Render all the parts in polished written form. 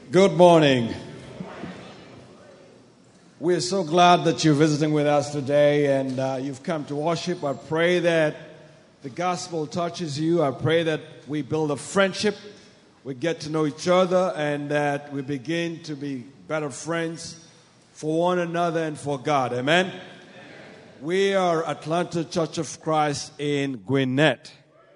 Good morning. We're so glad that you're visiting with us today and you've come to worship. I pray that the gospel touches you. I pray that we build a friendship, we get to know each other, and that we begin to be better friends for one another and for God. Amen? Amen. We are Atlanta Church of Christ in Gwinnett.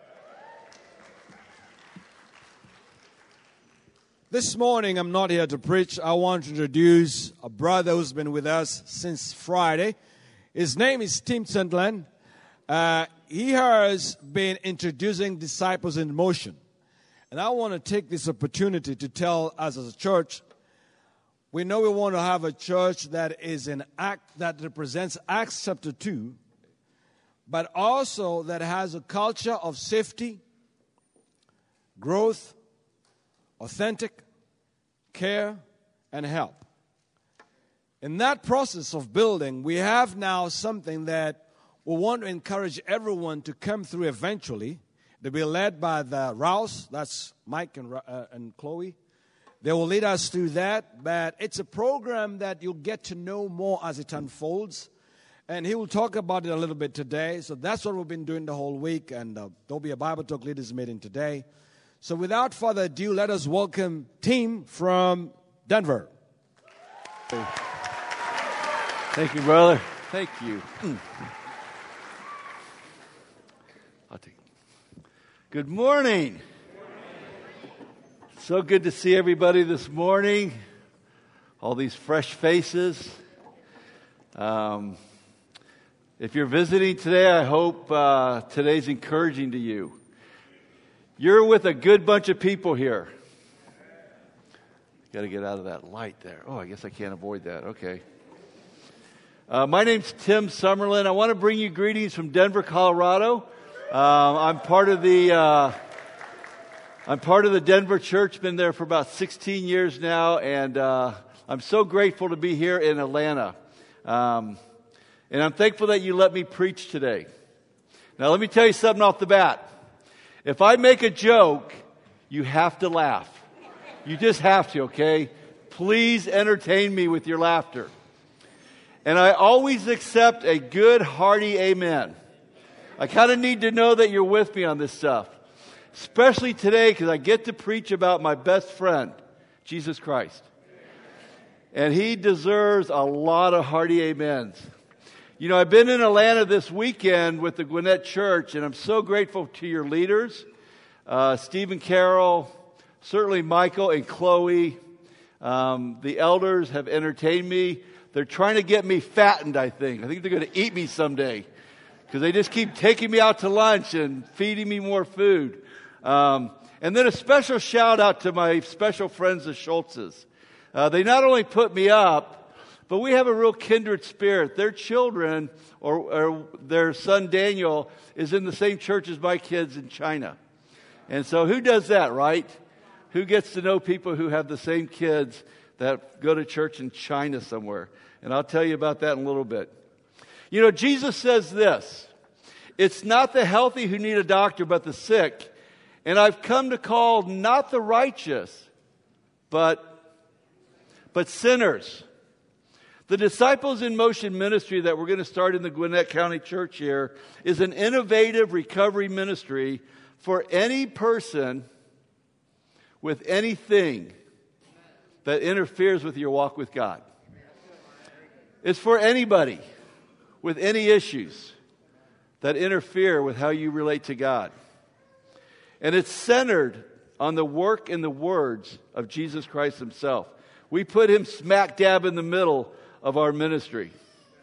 This morning, I'm not here to preach. I want to introduce a brother who's been with us since Friday. His name is Tim Sunderland. He has been introducing Disciples in Motion. And I want to take this opportunity to tell us as a church, we know we want to have a church that is that represents Acts chapter 2, but also that has a culture of safety, growth, authentic care, and help. In that process of building, we have now something that we want to encourage everyone to come through eventually. They'll be led by the Rouse, that's Mike and Chloe. They will lead us through that, but it's a program that you'll get to know more as it unfolds. And he will talk about it a little bit today. So that's what we've been doing the whole week, and there'll be a Bible Talk Leaders meeting today. So without further ado, let us welcome Tim from Denver. Thank you, brother. Thank you. I'll take it. Good morning. So good to see everybody this morning. All these fresh faces. If you're visiting today, I hope today's encouraging to you. You're with a good bunch of people here. Got to get out of that light there. Oh, I guess I can't avoid that. Okay. My name's Tim Summerlin. I want to bring you greetings from Denver, Colorado. I'm part of the Denver church. Been there for about 16 years now, and I'm so grateful to be here in Atlanta. And I'm thankful that you let me preach today. Now, let me tell you something off the bat. If I make a joke, you have to laugh. You just have to, okay? Please entertain me with your laughter. And I always accept a good, hearty amen. I kind of need to know that you're with me on this stuff. Especially today, because I get to preach about my best friend, Jesus Christ. And he deserves a lot of hearty amens. You know, I've been in Atlanta this weekend with the Gwinnett Church, and I'm so grateful to your leaders, Steve and Carol, certainly Michael and Chloe. The elders have entertained me. They're trying to get me fattened, I think. I think they're going to eat me someday because they just keep taking me out to lunch and feeding me more food. And then a special shout out to my special friends, the Schultzes. They not only put me up, but we have a real kindred spirit. Their children, or their son Daniel, is in the same church as my kids in China. And so who does that, right? Who gets to know people who have the same kids that go to church in China somewhere? And I'll tell you about that in a little bit. You know, Jesus says this, "It's not the healthy who need a doctor, but the sick. And I've come to call not the righteous, but sinners." The Disciples in Motion ministry that we're going to start in the Gwinnett County Church here is an innovative recovery ministry for any person with anything that interferes with your walk with God. It's for anybody with any issues that interfere with how you relate to God. And it's centered on the work and the words of Jesus Christ himself. We put him smack dab in the middle of our ministry.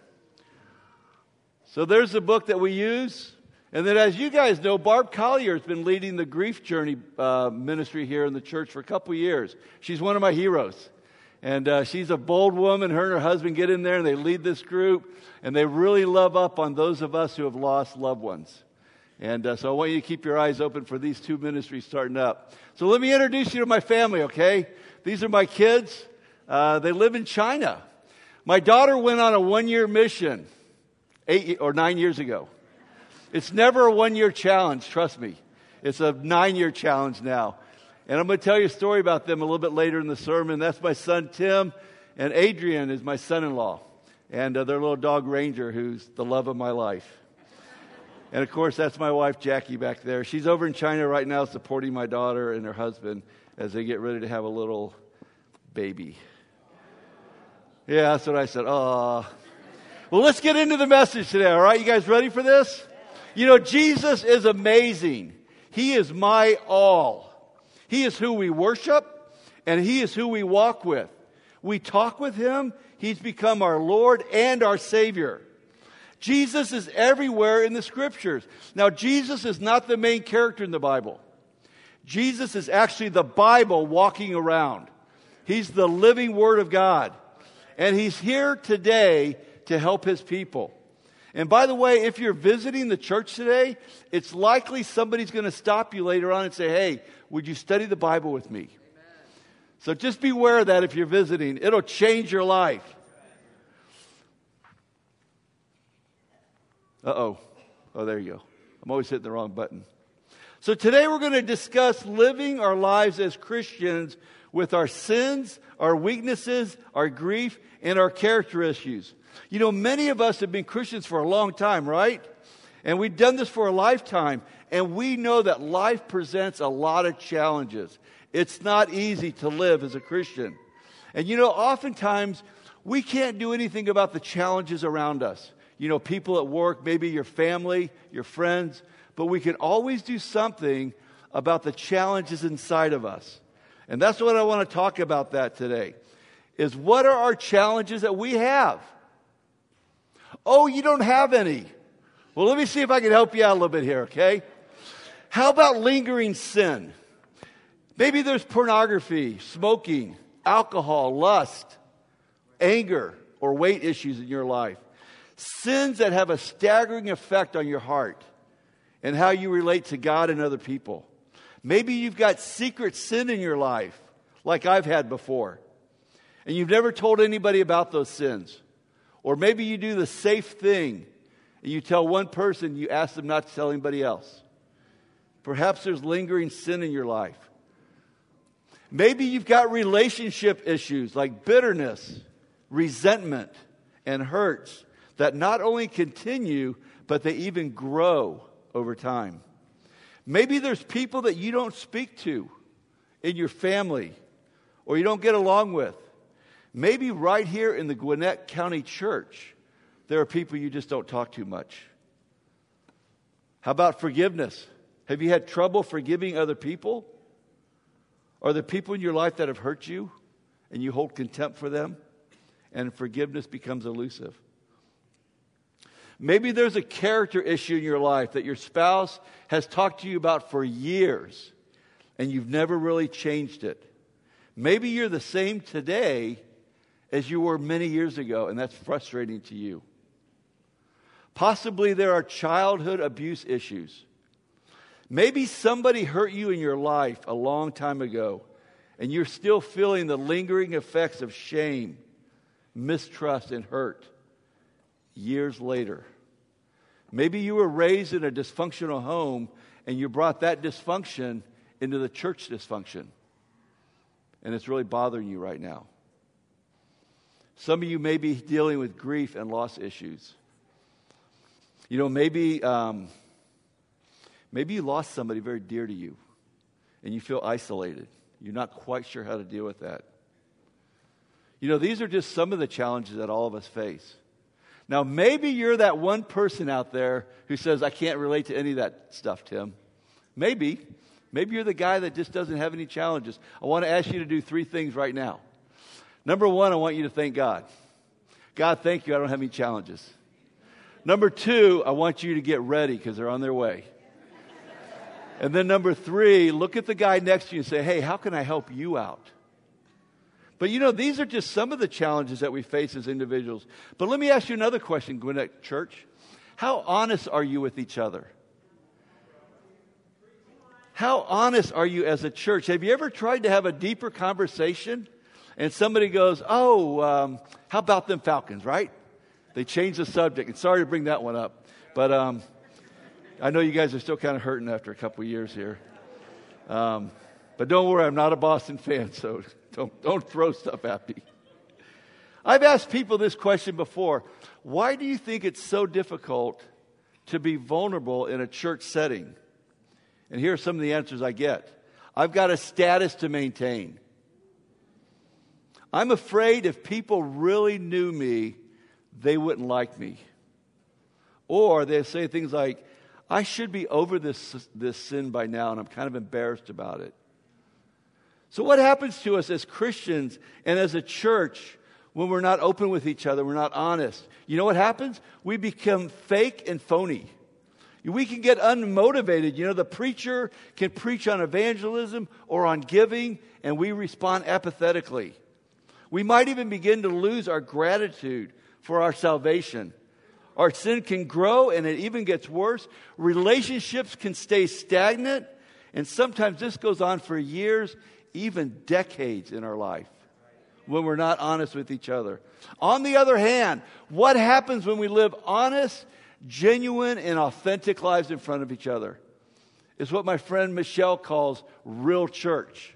So there's the book that we use. And then as you guys know, Barb Collier has been leading the Grief Journey ministry here in the church for a couple years. She's one of my heroes. And she's a bold woman. Her and her husband get in there and they lead this group. And they really love up on those of us who have lost loved ones. And so I want you to keep your eyes open for these two ministries starting up. So let me introduce you to my family, okay? These are my kids. They live in China. My daughter went on a 1-year mission 8 or 9 years ago. It's never a 1-year challenge, trust me. It's a 9-year challenge now. And I'm going to tell you a story about them a little bit later in the sermon. That's my son, Tim, and Adrian is my son-in-law. And their little dog, Ranger, who's the love of my life. And, of course, that's my wife, Jackie, back there. She's over in China right now supporting my daughter and her husband as they get ready to have a little baby. Yeah, that's what I said. Aw. Well, let's get into the message today, all right? You guys ready for this? You know, Jesus is amazing. He is my all. He is who we worship, and He is who we walk with. We talk with Him. He's become our Lord and our Savior. Jesus is everywhere in the Scriptures. Now, Jesus is not the main character in the Bible. Jesus is actually the Bible walking around. He's the living Word of God. And He's here today to help His people. And by the way, if you're visiting the church today, it's likely somebody's going to stop you later on and say, hey, would you study the Bible with me? Amen. So just beware of that if you're visiting. It'll change your life. Uh-oh. Oh, there you go. I'm always hitting the wrong button. So today we're going to discuss living our lives as Christians with our sins, our weaknesses, our grief, and our character issues. You know, many of us have been Christians for a long time, right? And we've done this for a lifetime. And we know that life presents a lot of challenges. It's not easy to live as a Christian. And you know, oftentimes we can't do anything about the challenges around us. You know, people at work, maybe your family, your friends. But we can always do something about the challenges inside of us. And that's what I want to talk about that today. Is what are our challenges that we have? Oh, you don't have any. Well, let me see if I can help you out a little bit here, okay? How about lingering sin? Maybe there's pornography, smoking, alcohol, lust, anger, or weight issues in your life. Sins that have a staggering effect on your heart and how you relate to God and other people. Maybe you've got secret sin in your life, like I've had before, and you've never told anybody about those sins. Or maybe you do the safe thing, and you tell one person, you ask them not to tell anybody else. Perhaps there's lingering sin in your life. Maybe you've got relationship issues like bitterness, resentment, and hurts that not only continue, but they even grow over time. Maybe there's people that you don't speak to in your family or you don't get along with. Maybe right here in the Gwinnett County Church, there are people you just don't talk to much. How about forgiveness? Have you had trouble forgiving other people? Are there people in your life that have hurt you and you hold contempt for them and forgiveness becomes elusive? Maybe there's a character issue in your life that your spouse has talked to you about for years and you've never really changed it. Maybe you're the same today as you were many years ago, and that's frustrating to you. Possibly there are childhood abuse issues. Maybe somebody hurt you in your life a long time ago, and you're still feeling the lingering effects of shame, mistrust, and hurt years later. Maybe you were raised in a dysfunctional home, and you brought that dysfunction into the church dysfunction, and it's really bothering you right now. Some of you may be dealing with grief and loss issues. You know, maybe you lost somebody very dear to you, and you feel isolated. You're not quite sure how to deal with that. You know, these are just some of the challenges that all of us face. Now, maybe you're that one person out there who says, I can't relate to any of that stuff, Tim. Maybe you're the guy that just doesn't have any challenges. I want to ask you to do 3 things right now. Number 1, I want you to thank God. God, thank you, I don't have any challenges. Number 2, I want you to get ready because they're on their way. And then number 3, look at the guy next to you and say, hey, how can I help you out? But you know, these are just some of the challenges that we face as individuals. But let me ask you another question, Gwinnett Church. How honest are you with each other? How honest are you as a church? Have you ever tried to have a deeper conversation? And somebody goes, how about them Falcons, right? They changed the subject. And sorry to bring that one up. But I know you guys are still kind of hurting after a couple of years here. But don't worry, I'm not a Boston fan, so don't throw stuff at me. I've asked people this question before. Why do you think it's so difficult to be vulnerable in a church setting? And here are some of the answers I get. I've got a status to maintain. I'm afraid if people really knew me, they wouldn't like me. Or they say things like, I should be over this sin by now, and I'm kind of embarrassed about it. So what happens to us as Christians and as a church when we're not open with each other, we're not honest? You know what happens? We become fake and phony. We can get unmotivated. You know, the preacher can preach on evangelism or on giving, and we respond apathetically. We might even begin to lose our gratitude for our salvation. Our sin can grow, and it even gets worse. Relationships can stay stagnant, and sometimes this goes on for years, even decades in our life, when we're not honest with each other. On the other hand, what happens when we live honest, genuine, and authentic lives in front of each other? It's what my friend Michelle calls real church.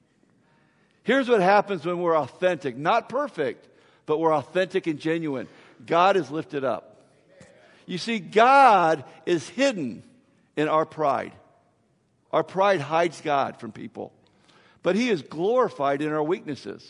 Here's what happens when we're authentic. Not perfect, but we're authentic and genuine. God is lifted up. You see, God is hidden in our pride. Our pride hides God from people. But He is glorified in our weaknesses.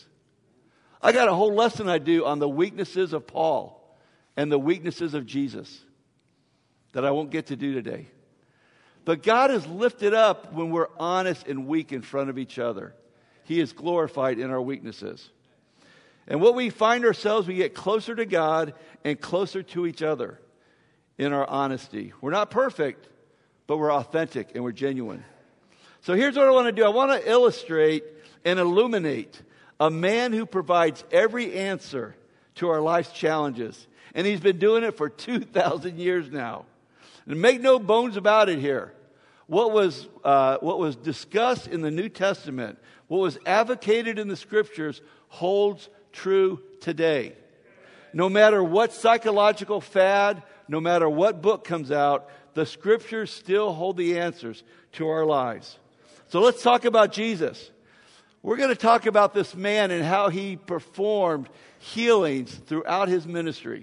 I got a whole lesson I do on the weaknesses of Paul and the weaknesses of Jesus that I won't get to do today. But God is lifted up when we're honest and weak in front of each other. He is glorified in our weaknesses. And what we find ourselves, we get closer to God and closer to each other in our honesty. We're not perfect, but we're authentic and we're genuine. So here's what I want to do. I want to illustrate and illuminate a man who provides every answer to our life's challenges. And he's been doing it for 2,000 years now. And make no bones about it here. What was discussed in the New Testament, what was advocated in the Scriptures, holds true today. No matter what psychological fad, no matter what book comes out, the Scriptures still hold the answers to our lives. So let's talk about Jesus. We're going to talk about this man and how he performed healings throughout his ministry.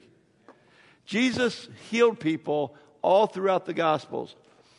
Jesus healed people all throughout the Gospels.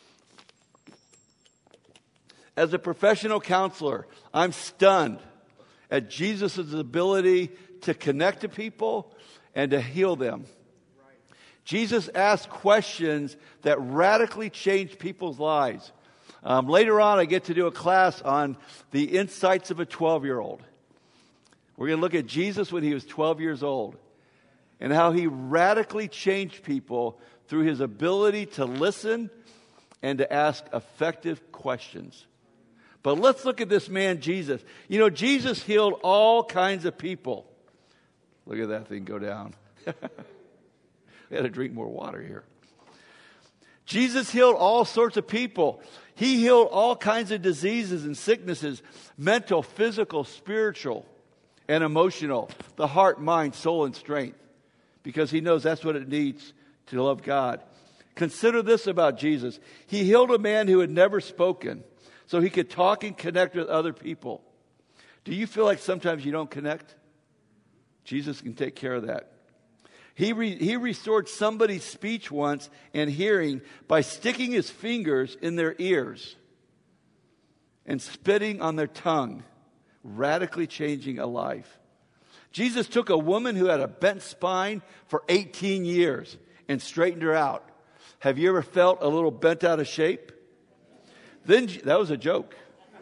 As a professional counselor, I'm stunned at Jesus' ability to connect to people and to heal them. Jesus asked questions that radically changed people's lives. Later on, I get to do a class on the insights of a 12-year-old. We're going to look at Jesus when he was 12 years old and how he radically changed people through his ability to listen and to ask effective questions. But let's look at this man, Jesus. You know, Jesus healed all kinds of people. Look at that thing go down. We got to drink more water here. Jesus healed all sorts of people. He healed all kinds of diseases and sicknesses, mental, physical, spiritual, and emotional, the heart, mind, soul, and strength, because he knows that's what it needs to love God. Consider this about Jesus. He healed a man who had never spoken, so he could talk and connect with other people. Do you feel like sometimes you don't connect? Jesus can take care of that. He restored somebody's speech once and hearing by sticking his fingers in their ears and spitting on their tongue, radically changing a life. Jesus took a woman who had a bent spine for 18 years and straightened her out. Have you ever felt a little bent out of shape? That was a joke.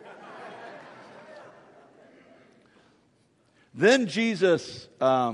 Then Jesus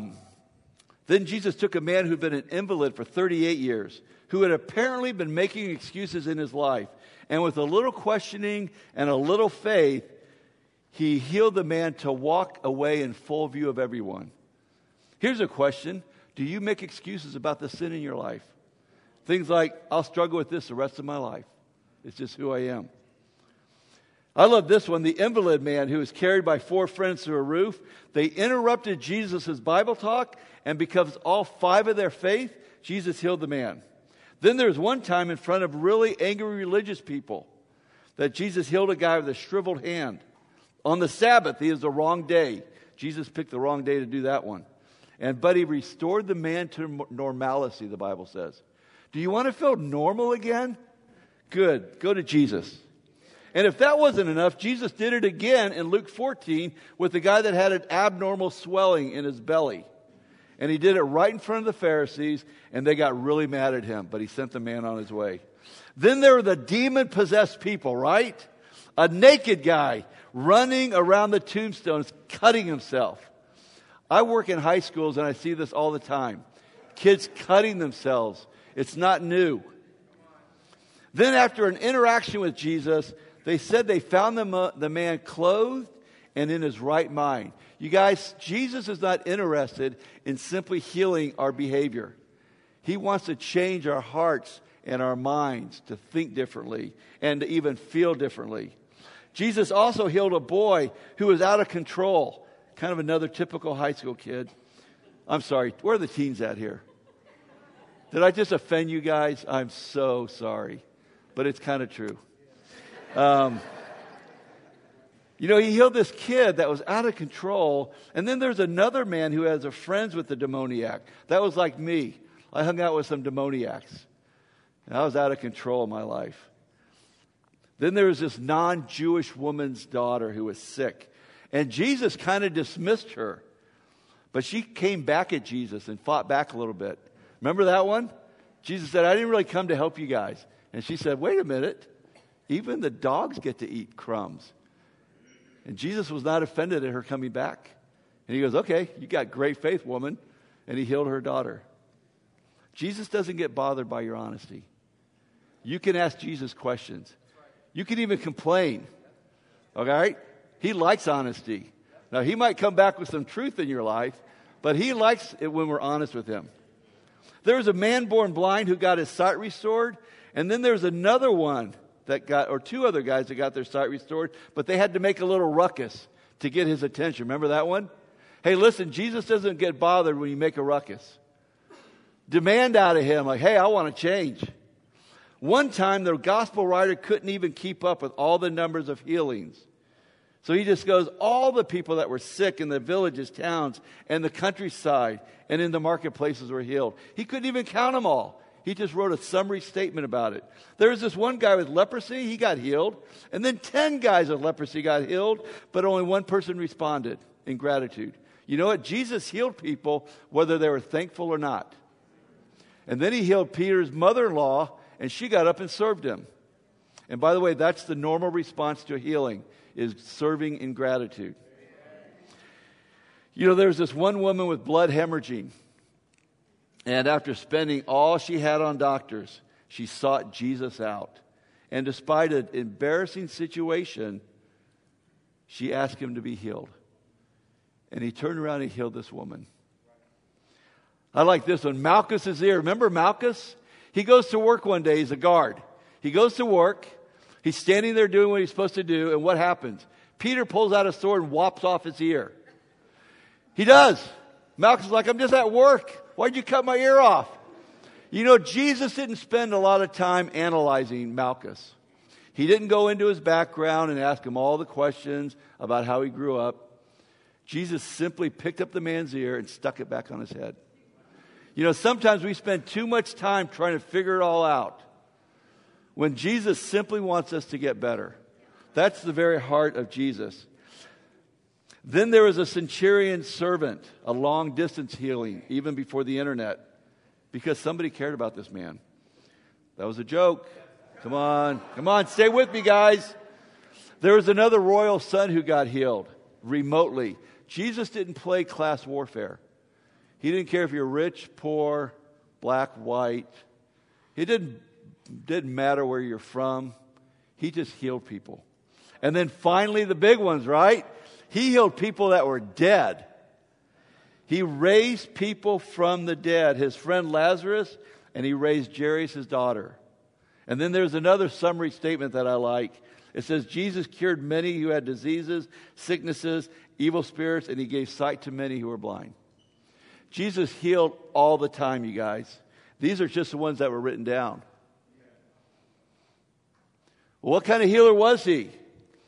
took a man who'd been an invalid for 38 years, who had apparently been making excuses in his life. And with a little questioning and a little faith, he healed the man to walk away in full view of everyone. Here's a question. Do you make excuses about the sin in your life? Things like, I'll struggle with this the rest of my life. It's just who I am. I love this one. The invalid man who was carried by 4 friends to a roof. They interrupted Jesus' Bible talk, and because all 5 of their faith, Jesus healed the man. Then there was one time in front of really angry religious people that Jesus healed a guy with a shriveled hand. On the Sabbath, it was the wrong day. Jesus picked the wrong day to do that one. But he restored the man to normalcy, the Bible says. Do you want to feel normal again? Good. Go to Jesus. And if that wasn't enough, Jesus did it again in Luke 14 with the guy that had an abnormal swelling in his belly. And he did it right in front of the Pharisees, and they got really mad at him, but he sent the man on his way. Then there were the demon-possessed people, right? A naked guy running around the tombstones, cutting himself. I work in high schools, and I see this all the time. Kids cutting themselves. It's not new. Then after an interaction with Jesus, they said they found the man clothed and in his right mind. You guys, Jesus is not interested in simply healing our behavior. He wants to change our hearts and our minds to think differently and to even feel differently. Jesus also healed a boy who was out of control. Kind of another typical high school kid. I'm sorry, where are the teens at here? Did I just offend you guys? I'm so sorry. But it's kind of true. He healed this kid that was out of control. And then there's another man who has friends with the demoniac. That was like me. I hung out with some demoniacs. And I was out of control in my life. Then there was this non-Jewish woman's daughter who was sick. And Jesus kind of dismissed her. But she came back at Jesus and fought back a little bit. Remember that one? Jesus said, I didn't really come to help you guys. And she said, wait a minute. Even the dogs get to eat crumbs. And Jesus was not offended at her coming back. And he goes, okay, you got great faith, woman. And he healed her daughter. Jesus doesn't get bothered by your honesty. You can ask Jesus questions. You can even complain. Okay? He likes honesty. Now, he might come back with some truth in your life, but he likes it when we're honest with him. There was a man born blind who got his sight restored, and then there's another one or two other guys that got their sight restored, but they had to make a little ruckus to get his attention. Remember that one? Hey, listen, Jesus doesn't get bothered when you make a ruckus. Demand out of him, like, hey, I want to change. One time, the gospel writer couldn't even keep up with all the numbers of healings. So he just goes, all the people that were sick in the villages, towns, and the countryside, and in the marketplaces were healed. He couldn't even count them all. He just wrote a summary statement about it. There was this one guy with leprosy, he got healed. And then 10 guys with leprosy got healed, but only one person responded in gratitude. You know what? Jesus healed people whether they were thankful or not. And then he healed Peter's mother-in-law, and she got up and served him. And by the way, that's the normal response to healing, is serving in gratitude. There's this one woman with blood hemorrhaging. And after spending all she had on doctors, she sought Jesus out. And despite an embarrassing situation, she asked him to be healed. And he turned around and healed this woman. I like this one. Malchus is here. Remember Malchus? He goes to work one day. He's a guard. He goes to work. He's standing there doing what he's supposed to do. And what happens? Peter pulls out a sword and whops off his ear. He does. Malchus is like, I'm just at work. Why'd you cut my ear off? Jesus didn't spend a lot of time analyzing Malchus. He didn't go into his background and ask him all the questions about how he grew up. Jesus simply picked up the man's ear and stuck it back on his head. Sometimes we spend too much time trying to figure it all out, when Jesus simply wants us to get better. That's the very heart of Jesus. Then there was a centurion servant, a long-distance healing, even before the internet, because somebody cared about this man. That was a joke. Come on, stay with me, guys. There was another royal son who got healed remotely. Jesus didn't play class warfare. He didn't care if you're rich, poor, black, white. It didn't matter where you're from. He just healed people. And then finally the big ones, right? He healed people that were dead. He raised people from the dead. His friend Lazarus, and he raised Jairus, his daughter. And then there's another summary statement that I like. It says, Jesus cured many who had diseases, sicknesses, evil spirits, and he gave sight to many who were blind. Jesus healed all the time, you guys. These are just the ones that were written down. Well, what kind of healer was he?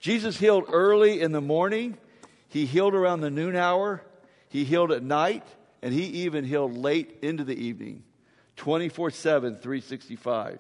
Jesus healed early in the morning. He healed around the noon hour. He healed at night. And he even healed late into the evening. 24/7, 365.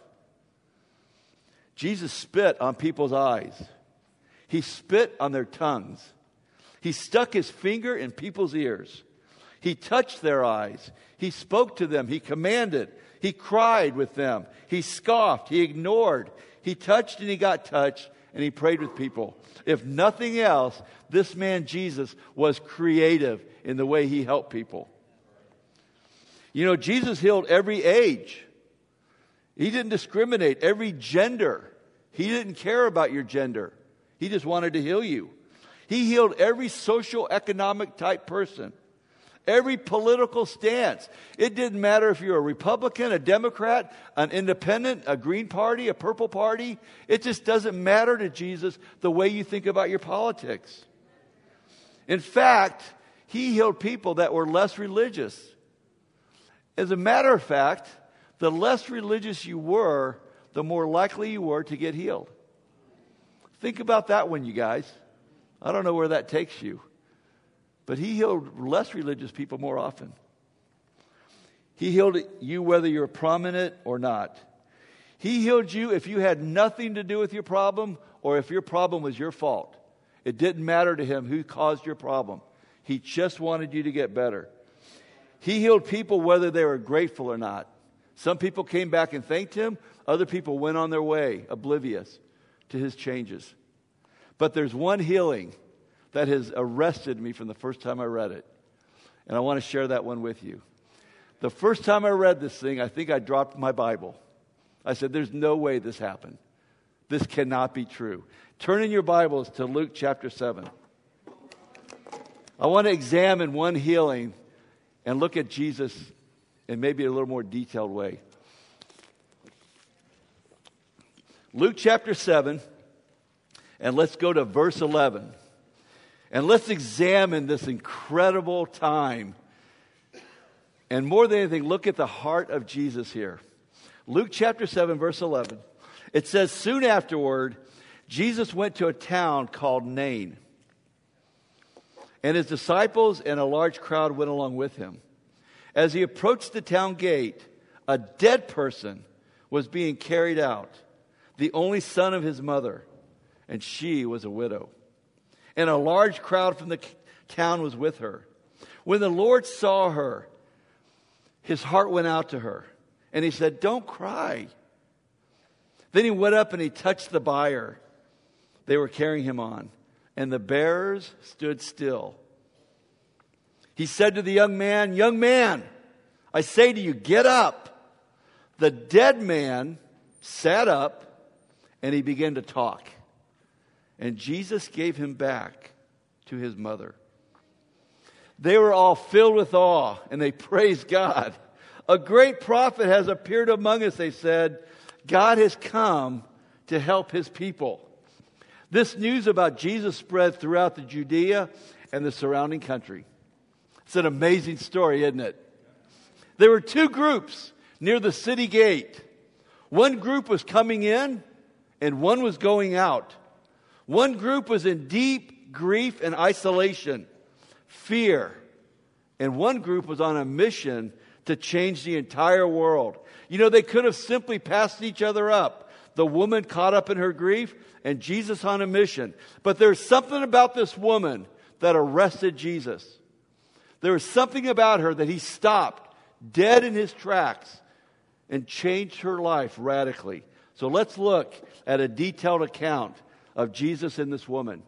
Jesus spit on people's eyes. He spit on their tongues. He stuck his finger in people's ears. He touched their eyes. He spoke to them. He commanded. He cried with them. He scoffed. He ignored. He touched and he got touched. And he prayed with people. If nothing else, this man Jesus was creative in the way he helped people. You know, Jesus healed every age. He didn't discriminate. Every gender. He didn't care about your gender. He just wanted to heal you. He healed every social, economic type person. Every political stance. It didn't matter if you're a Republican, a Democrat, an independent, a Green Party, a Purple Party. It just doesn't matter to Jesus the way you think about your politics. In fact, he healed people that were less religious. As a matter of fact, the less religious you were, the more likely you were to get healed. Think about that one, you guys. I don't know where that takes you. But he healed less religious people more often. He healed you whether you're prominent or not. He healed you if you had nothing to do with your problem or if your problem was your fault. It didn't matter to him who caused your problem. He just wanted you to get better. He healed people whether they were grateful or not. Some people came back and thanked him. Other people went on their way, oblivious to his changes. But there's one healing that has arrested me from the first time I read it. And I want to share that one with you. The first time I read this thing, I think I dropped my Bible. I said, there's no way this happened. This cannot be true. Turn in your Bibles to Luke chapter 7. I want to examine one healing and look at Jesus in maybe a little more detailed way. Luke chapter 7, and let's go to verse 11. And let's examine this incredible time. And more than anything, look at the heart of Jesus here. Luke chapter 7, verse 11. It says, soon afterward, Jesus went to a town called Nain. And his disciples and a large crowd went along with him. As he approached the town gate, a dead person was being carried out, the only son of his mother, and she was a widow. And a large crowd from the town was with her. When the Lord saw her, his heart went out to her, and he said, don't cry. Then he went up and he touched the bier they were carrying him on, and the bearers stood still. He said to the young man, I say to you, get up. The dead man sat up, and he began to talk. And Jesus gave him back to his mother. They were all filled with awe, and they praised God. A great prophet has appeared among us, they said. God has come to help his people. This news about Jesus spread throughout the Judea and the surrounding country. It's an amazing story, isn't it? There were two groups near the city gate. One group was coming in, and one was going out. One group was in deep grief and isolation, fear. And one group was on a mission to change the entire world. You know, they could have simply passed each other up. The woman caught up in her grief and Jesus on a mission. But there's something about this woman that arrested Jesus. There was something about her that he stopped dead in his tracks and changed her life radically. So let's look at a detailed account of Jesus and this woman.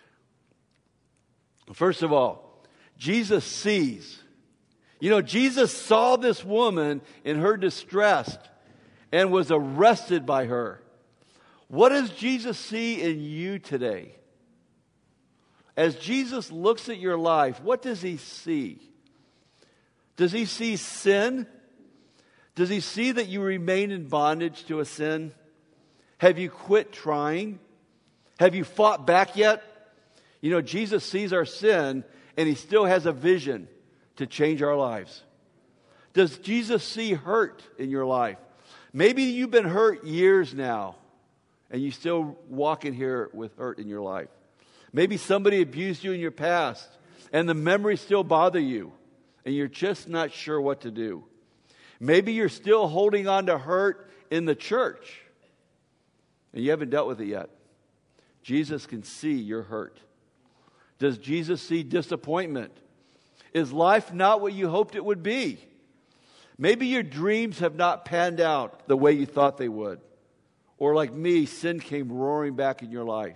First of all, Jesus sees. You know, Jesus saw this woman in her distress and was arrested by her. What does Jesus see in you today? As Jesus looks at your life, what does he see? Does he see sin? Does he see that you remain in bondage to a sin? Have you quit trying? Have you fought back yet? You know, Jesus sees our sin, and he still has a vision to change our lives. Does Jesus see hurt in your life? Maybe you've been hurt years now, and you still walk in here with hurt in your life. Maybe somebody abused you in your past, and the memories still bother you, and you're just not sure what to do. Maybe you're still holding on to hurt in the church, and you haven't dealt with it yet. Jesus can see your hurt. Does Jesus see disappointment? Is life not what you hoped it would be? Maybe your dreams have not panned out the way you thought they would. Or like me, sin came roaring back in your life.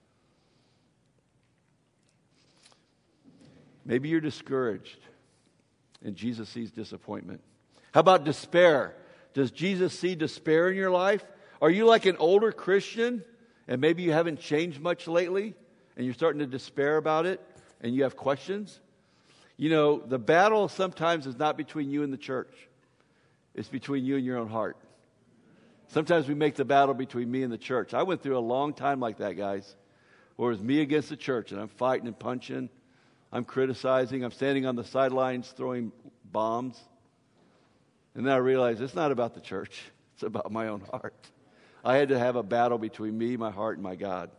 Maybe you're discouraged, and Jesus sees disappointment. How about despair? Does Jesus see despair in your life? Are you like an older Christian, and maybe you haven't changed much lately, and you're starting to despair about it, and you have questions? You know, the battle sometimes is not between you and the church. It's between you and your own heart. Sometimes we make the battle between me and the church. I went through a long time like that, guys, where it was me against the church, and I'm fighting and punching. I'm criticizing. I'm standing on the sidelines throwing bombs. And then I realized it's not about the church. It's about my own heart. I had to have a battle between me, my heart, and my God.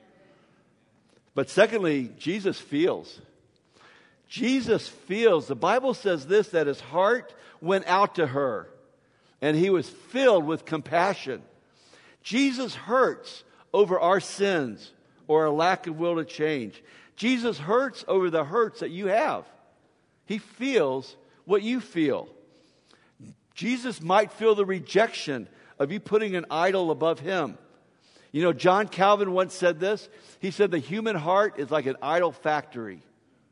But secondly, Jesus feels. Jesus feels. The Bible says this, that his heart went out to her, and he was filled with compassion. Jesus hurts over our sins or a lack of will to change. Jesus hurts over the hurts that you have. He feels what you feel. Jesus might feel the rejection of you putting an idol above him. You know, John Calvin once said this. He said the human heart is like an idol factory.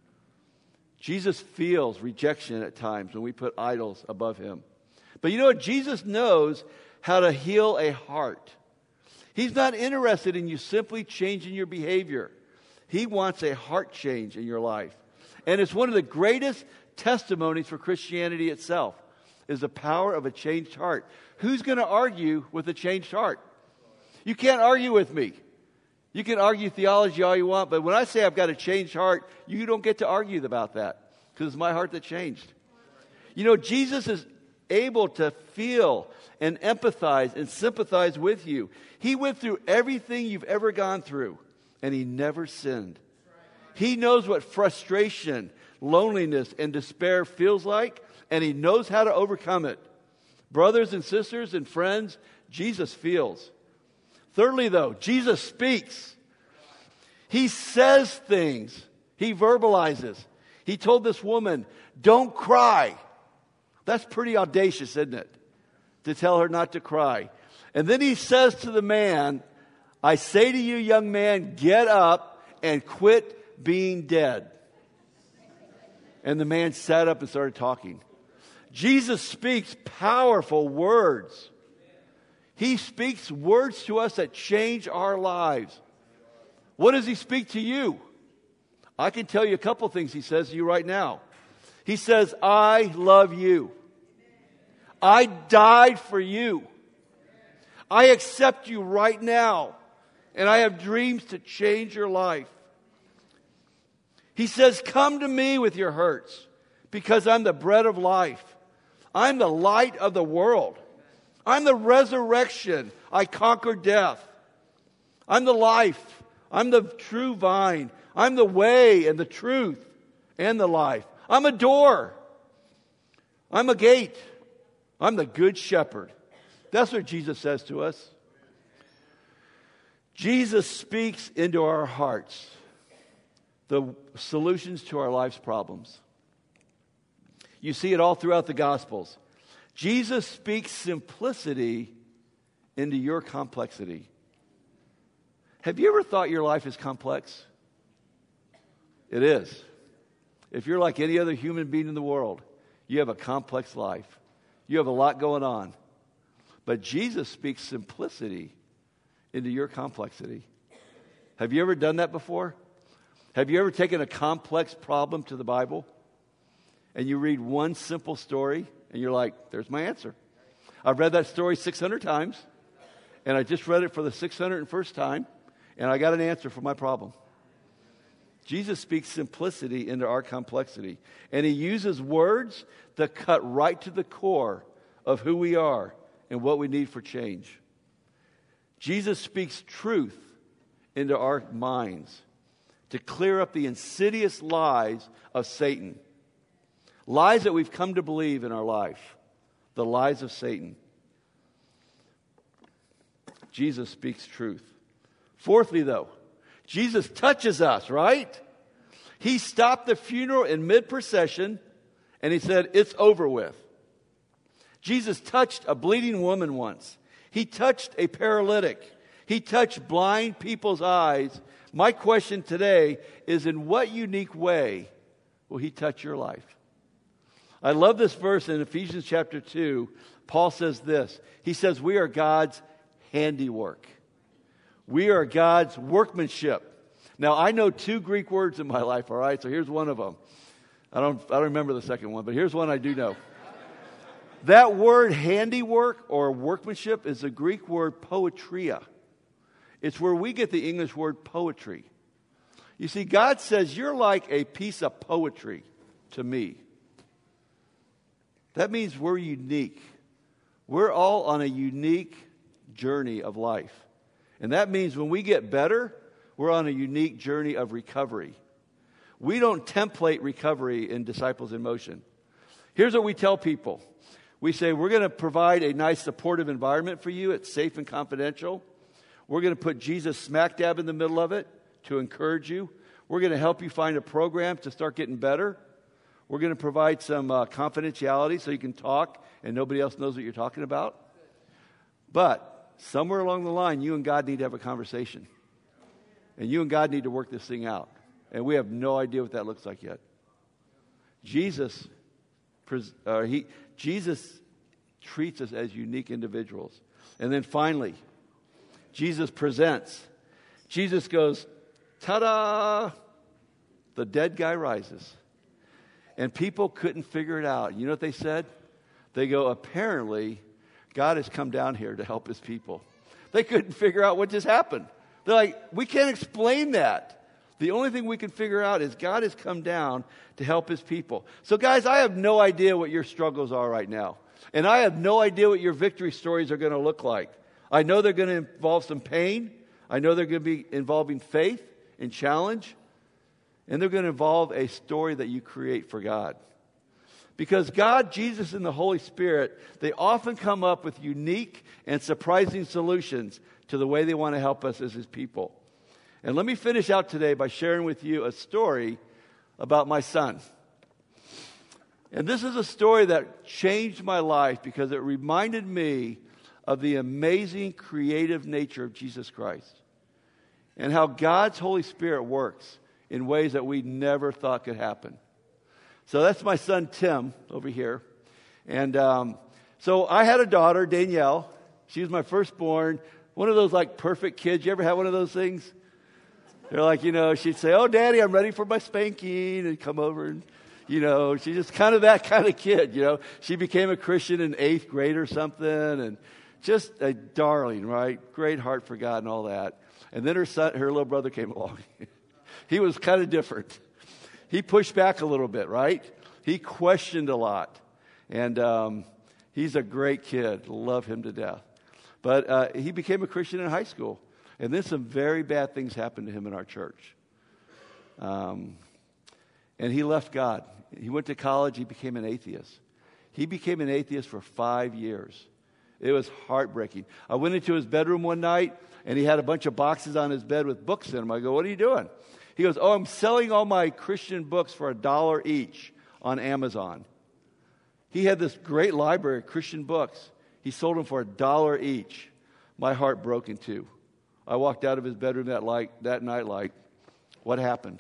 Jesus feels rejection at times when we put idols above him. But you know what? Jesus knows how to heal a heart. He's not interested in you simply changing your behavior. He wants a heart change in your life. And it's one of the greatest testimonies for Christianity itself, is the power of a changed heart. Who's going to argue with a changed heart? You can't argue with me. You can argue theology all you want, but when I say I've got a changed heart, you don't get to argue about that, because it's my heart that changed. You know, Jesus is able to feel and empathize and sympathize with you. He went through everything you've ever gone through, and he never sinned. He knows what frustration, loneliness, and despair feels like, and he knows how to overcome it. Brothers and sisters and friends, Jesus feels. Thirdly, though, Jesus speaks. He says things. He verbalizes. He told this woman, don't cry. That's pretty audacious, isn't it? To tell her not to cry. And then he says to the man, I say to you, young man, get up and quit being dead. And the man sat up and started talking. Jesus speaks powerful words. He speaks words to us that change our lives. What does he speak to you? I can tell you a couple things he says to you right now. He says, I love you. I died for you. I accept you right now. And I have dreams to change your life. He says, come to me with your hurts, because I'm the bread of life. I'm the light of the world. I'm the resurrection. I conquer death. I'm the life. I'm the true vine. I'm the way and the truth and the life. I'm a door. I'm a gate. I'm the good shepherd. That's what Jesus says to us. Jesus speaks into our hearts the solutions to our life's problems. You see it all throughout the Gospels. Jesus speaks simplicity into your complexity. Have you ever thought your life is complex? It is. If you're like any other human being in the world, you have a complex life. You have a lot going on. But Jesus speaks simplicity into your complexity. Have you ever done that before? Have you ever taken a complex problem to the Bible and you read one simple story and you're like, there's my answer. I've read that story 600 times and I just read it for the 601st time and I got an answer for my problem. Jesus speaks simplicity into our complexity, and he uses words that cut right to the core of who we are and what we need for change. Jesus speaks truth into our minds to clear up the insidious lies of Satan. Lies that we've come to believe in our life. The lies of Satan. Jesus speaks truth. Fourthly, though, Jesus touches us, right? He stopped the funeral in mid-procession and he said, it's over with. Jesus touched a bleeding woman once. He touched a paralytic. He touched blind people's eyes. My question today is, in what unique way will he touch your life? I love this verse in Ephesians chapter 2. Paul says this. He says, we are God's handiwork. We are God's workmanship. Now, I know 2 Greek words in my life, all right? So here's one of them. I don't remember the second one, but here's one I do know. That word handiwork or workmanship is the Greek word poetria. It's where we get the English word poetry. You see, God says, you're like a piece of poetry to me. That means we're unique. We're all on a unique journey of life. And that means when we get better, we're on a unique journey of recovery. We don't template recovery in Disciples in Motion. Here's what we tell people. We say, we're going to provide a nice supportive environment for you. It's safe and confidential. We're going to put Jesus smack dab in the middle of it to encourage you. We're going to help you find a program to start getting better. We're going to provide some confidentiality so you can talk and nobody else knows what you're talking about. But somewhere along the line, you and God need to have a conversation. And you and God need to work this thing out. And we have no idea what that looks like yet. Jesus treats us as unique individuals. And then finally, Jesus presents. Jesus goes, ta-da! The dead guy rises. And people couldn't figure it out. You know what they said? They go, apparently, God has come down here to help his people. They couldn't figure out what just happened. They're like, we can't explain that. The only thing we can figure out is God has come down to help his people. So guys, I have no idea what your struggles are right now. And I have no idea what your victory stories are going to look like. I know they're going to involve some pain. I know they're going to be involving faith and challenge. And they're going to involve a story that you create for God. Because God, Jesus, and the Holy Spirit, they often come up with unique and surprising solutions to the way they want to help us as his people. And let me finish out today by sharing with you a story about my son. And this is a story that changed my life because it reminded me of the amazing creative nature of Jesus Christ and how God's Holy Spirit works in ways that we never thought could happen. So that's my son, Tim, over here. And so I had a daughter, Danielle. She was my firstborn. One of those like perfect kids. You ever have one of those things? They're like, she'd say, oh, Daddy, I'm ready for my spanking, and come over and, she's just kind of that kind of kid, She became a Christian in 8th grade or something, and just a darling, right? Great heart for God and all that. And then her little brother came along. He was kind of different. He pushed back a little bit, right? He questioned a lot. And he's a great kid. Love him to death. But he became a Christian in high school. And then some very bad things happened to him in our church. And he left God. He went to college. He became an atheist. He became an atheist for 5 years. It was heartbreaking. I went into his bedroom one night, and he had a bunch of boxes on his bed with books in them. I go, what are you doing? He goes, oh, I'm selling all my Christian books for $1 each on Amazon. He had this great library of Christian books. He sold them for $1 each. My heart broke in two. I walked out of his bedroom that night like, what happened?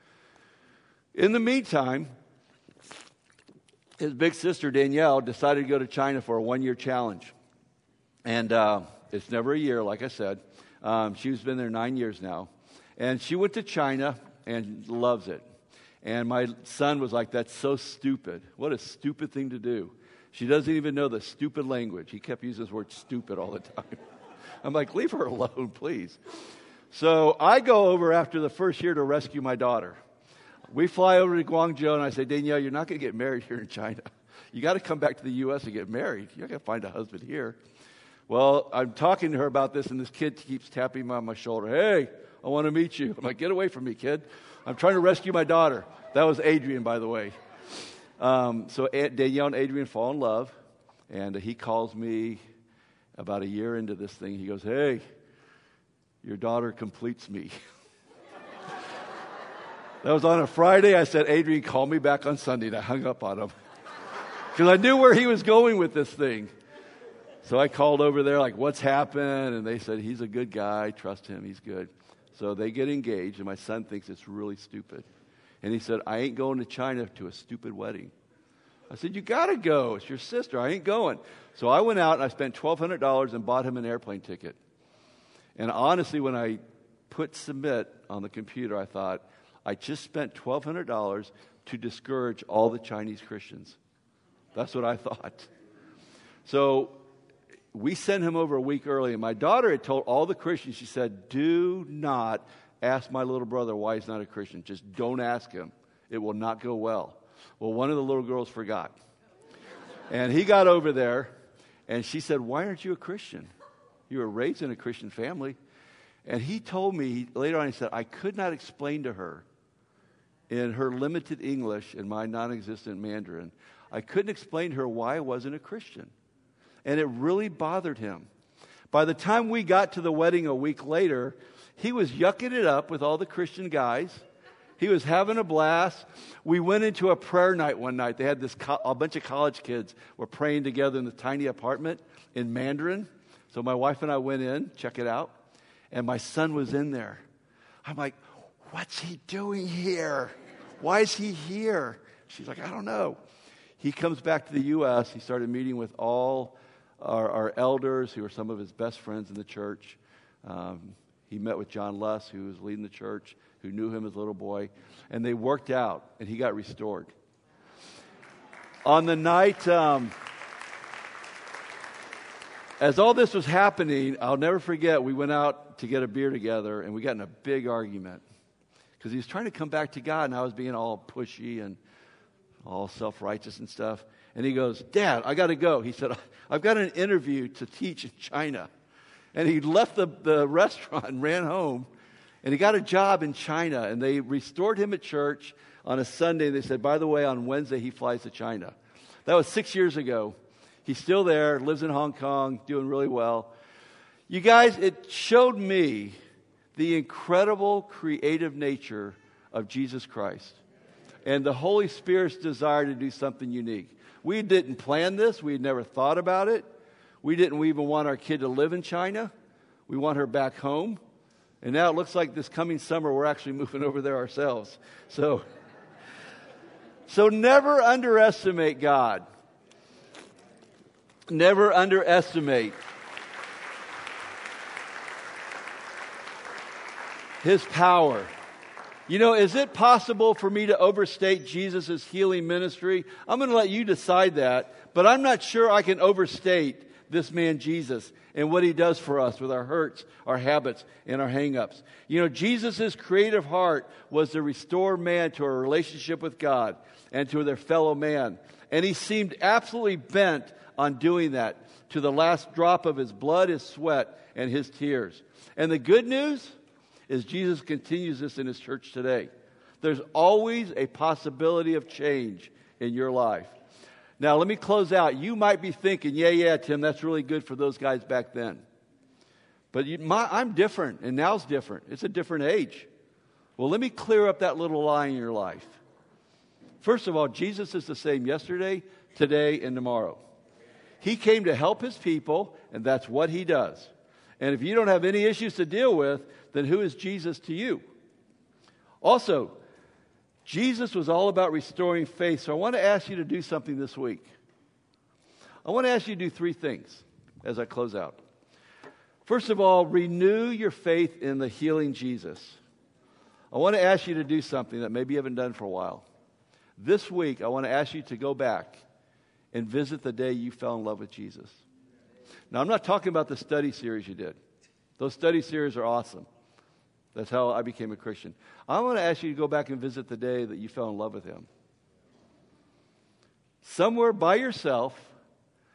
In the meantime, his big sister, Danielle, decided to go to China for a 1-year challenge. And it's never a year, like I said. She's been there 9 years now. And she went to China and loves it. And my son was like, that's so stupid. What a stupid thing to do. She doesn't even know the stupid language. He kept using this word stupid all the time. I'm like, leave her alone, please. So I go over after the first year to rescue my daughter. We fly over to Guangzhou, and I say, Danielle, you're not going to get married here in China. You got to come back to the U.S. and get married. You're not going to find a husband here. Well, I'm talking to her about this, and this kid keeps tapping me on my shoulder. Hey, I want to meet you. I'm like, get away from me, kid. I'm trying to rescue my daughter. That was Adrian, by the way. So Danielle and Adrian fall in love, and he calls me about a year into this thing. He goes, hey, your daughter completes me. That was on a Friday. I said, Adrian, call me back on Sunday. And I hung up on him because I knew where he was going with this thing. So I called over there, like, what's happened? And they said, he's a good guy. Trust him. He's good. So they get engaged, and my son thinks it's really stupid. And he said, I ain't going to China to a stupid wedding. I said, you got to go. It's your sister. I ain't going. So I went out, and I spent $1,200 and bought him an airplane ticket. And honestly, when I put submit on the computer, I thought, I just spent $1,200 to discourage all the Chinese Christians. That's what I thought. So we sent him over a week early, and my daughter had told all the Christians, she said, do not ask my little brother why he's not a Christian. Just don't ask him. It will not go well. Well, one of the little girls forgot. And he got over there, and she said, why aren't you a Christian? You were raised in a Christian family. And he told me, later on, he said, I could not explain to her in her limited English and my non-existent Mandarin, I couldn't explain to her why I wasn't a Christian. And it really bothered him. By the time we got to the wedding a week later, he was yucking it up with all the Christian guys. He was having a blast. We went into a prayer night one night. They had a bunch of college kids were praying together in the tiny apartment in Mandarin. So my wife and I went in, check it out. And my son was in there. I'm like, what's he doing here? Why is he here? She's like, I don't know. He comes back to the U.S. He started meeting with all our elders who were some of his best friends in the church. He met with John Luss, who was leading the church, who knew him as a little boy. And they worked out, and he got restored. On the night, as all this was happening, I'll never forget, we went out to get a beer together, and we got in a big argument. Because he was trying to come back to God, and I was being all pushy and all self-righteous and stuff. And he goes, Dad, I got to go. He said, I've got an interview to teach in China. And he left the restaurant and ran home. And he got a job in China. And they restored him at church on a Sunday. They said, by the way, on Wednesday he flies to China. That was 6 years ago. He's still there, lives in Hong Kong, doing really well. You guys, it showed me the incredible creative nature of Jesus Christ and the Holy Spirit's desire to do something unique. We didn't plan this. We had never thought about it. We didn't even want our kid to live in China. We want her back home. And now it looks like this coming summer we're actually moving over there ourselves. So never underestimate God. Never underestimate His power. You know, is it possible for me to overstate Jesus' healing ministry? I'm going to let you decide that, but I'm not sure I can overstate this man Jesus and what he does for us with our hurts, our habits, and our hang-ups. You know, Jesus' creative heart was to restore man to a relationship with God and to their fellow man. And he seemed absolutely bent on doing that to the last drop of his blood, his sweat, and his tears. And the good news is Jesus continues this in his church today. There's always a possibility of change in your life. Now, let me close out. You might be thinking, yeah, Tim, that's really good for those guys back then. But I'm different, and now's different. It's a different age. Well, let me clear up that little lie in your life. First of all, Jesus is the same yesterday, today, and tomorrow. He came to help his people, and that's what he does. And if you don't have any issues to deal with, then who is Jesus to you? Also, Jesus was all about restoring faith. So I want to ask you to do something this week. I want to ask you to do 3 things as I close out. First of all, renew your faith in the healing Jesus. I want to ask you to do something that maybe you haven't done for a while. This week, I want to ask you to go back and visit the day you fell in love with Jesus. Now, I'm not talking about the study series you did. Those study series are awesome. That's how I became a Christian. I want to ask you to go back and visit the day that you fell in love with him. Somewhere by yourself,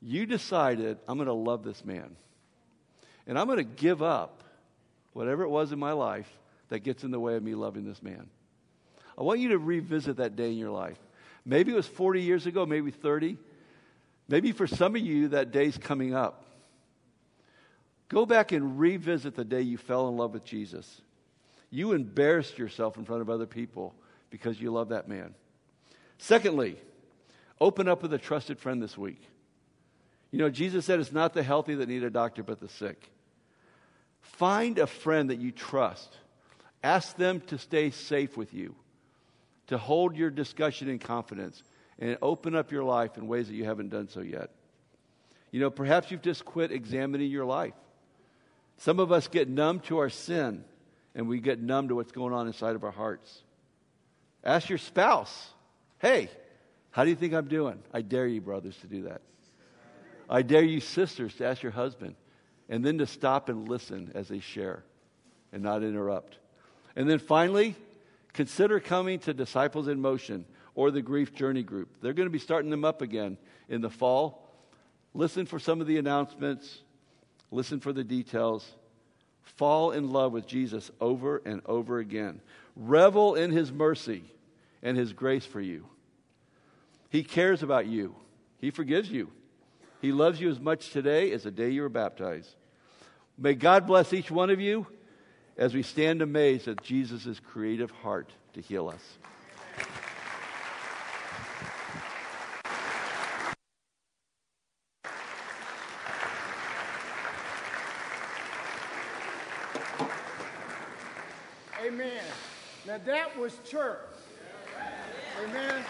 you decided, I'm going to love this man. And I'm going to give up whatever it was in my life that gets in the way of me loving this man. I want you to revisit that day in your life. Maybe it was 40 years ago, maybe 30. Maybe for some of you, that day's coming up. Go back and revisit the day you fell in love with Jesus. You embarrassed yourself in front of other people because you love that man. Secondly, open up with a trusted friend this week. You know, Jesus said it's not the healthy that need a doctor, but the sick. Find a friend that you trust. Ask them to stay safe with you, to hold your discussion in confidence, and open up your life in ways that you haven't done so yet. You know, perhaps you've just quit examining your life. Some of us get numb to our sin, and we get numb to what's going on inside of our hearts. Ask your spouse, hey, how do you think I'm doing? I dare you, brothers, to do that. I dare you, sisters, to ask your husband, and then to stop and listen as they share and not interrupt. And then finally, consider coming to Disciples in Motion or the Grief Journey Group. They're going to be starting them up again in the fall. Listen for some of the announcements. Listen for the details. Fall in love with Jesus over and over again. Revel in His mercy and His grace for you. He cares about you. He forgives you. He loves you as much today as the day you were baptized. May God bless each one of you as we stand amazed at Jesus' creative heart to heal us. Amen. Now that was church. Amen.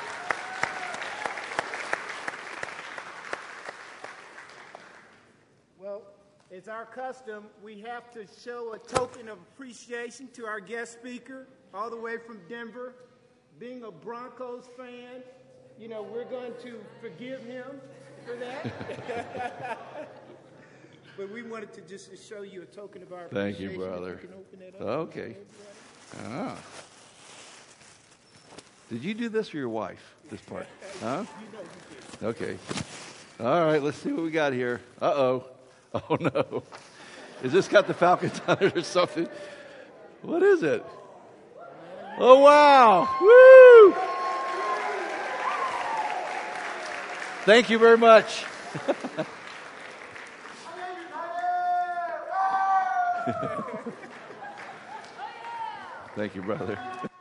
Well, it's our custom. We have to show a token of appreciation to our guest speaker, all the way from Denver. Being a Broncos fan, you know, we're going to forgive him for that. But we wanted to just show you a token of our appreciation. Thank you, brother. You can open that up. Okay. Did you do this for your wife, this part? Huh? You know you did. Okay. All right, let's see what we got here. Uh-oh. Oh, no. Has this got the Falcons on it or something? What is it? Oh, wow. Woo! Thank you very much. Thank you, brother.